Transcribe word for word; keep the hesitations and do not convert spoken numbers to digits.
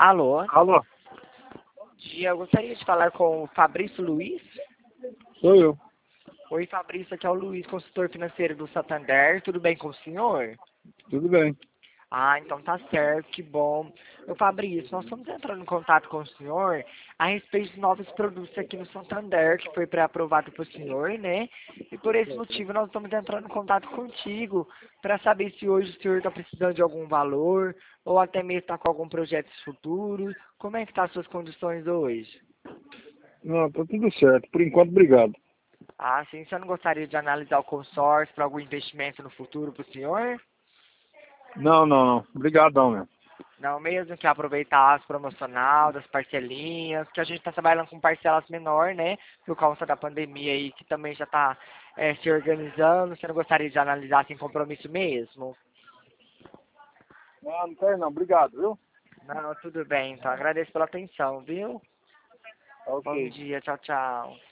Alô, Alô, bom dia. Eu gostaria de falar com o Fabrício Luiz. sou eu. Oi, Fabrício, aqui é o Luiz, consultor financeiro do Santander. Tudo bem com o senhor? Tudo bem. Ah, então tá certo, que bom. Ô, Fabrício, nós estamos entrando em contato com o senhor a respeito de novos produtos aqui no Santander, que foi pré-aprovado para o senhor, né? E por esse motivo nós estamos entrando em contato contigo para saber se hoje o senhor está precisando de algum valor ou até mesmo está com algum projeto futuro. Como é que tá as suas condições hoje? Não, tá tudo certo. Por enquanto, obrigado. Ah, sim, você não gostaria de analisar o consórcio para algum investimento no futuro para o senhor? Não, não, não. Obrigadão, meu. Não, mesmo que aproveitar as promocional, das parcelinhas, que a gente está trabalhando com parcelas menor, né? Por causa da pandemia aí, que também já está se organizando. Você não gostaria de analisar sem compromisso mesmo? Não, não quero não. Obrigado, viu? Não, tudo bem. Então agradeço pela atenção, viu? Bom Ok. dia, tchau, tchau.